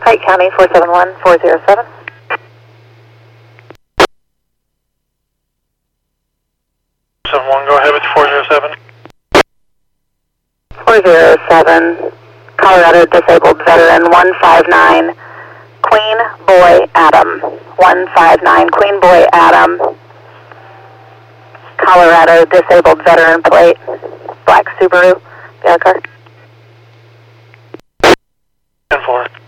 Pike County 471407. Go ahead with 407. 407, Colorado disabled veteran 159, Queen Boy Adam. 159, Queen Boy Adam, Colorado disabled veteran plate, black Subaru, the other car. 10-4.